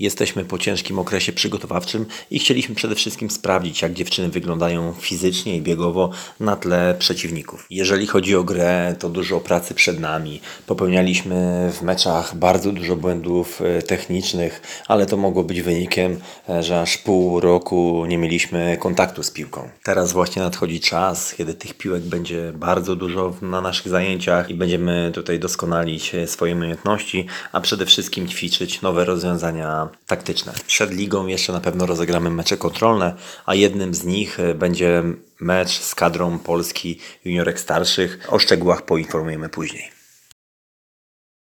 Jesteśmy po ciężkim okresie przygotowawczym i chcieliśmy przede wszystkim sprawdzić, jak dziewczyny wyglądają fizycznie i biegowo na tle przeciwników. Jeżeli chodzi o grę, to dużo pracy przed nami. Popełnialiśmy w meczach bardzo dużo błędów technicznych, ale to mogło być wynikiem, że aż pół roku nie mieliśmy kontaktu z piłką. Teraz właśnie nadchodzi czas, kiedy tych piłek będzie bardzo dużo na naszych zajęciach i będziemy tutaj doskonalić swoje umiejętności, a przede wszystkim ćwiczyć nowe rozwiązania taktyczne. Przed ligą jeszcze na pewno rozegramy mecze kontrolne, a jednym z nich będzie mecz z kadrą Polski juniorek starszych. O szczegółach poinformujemy później.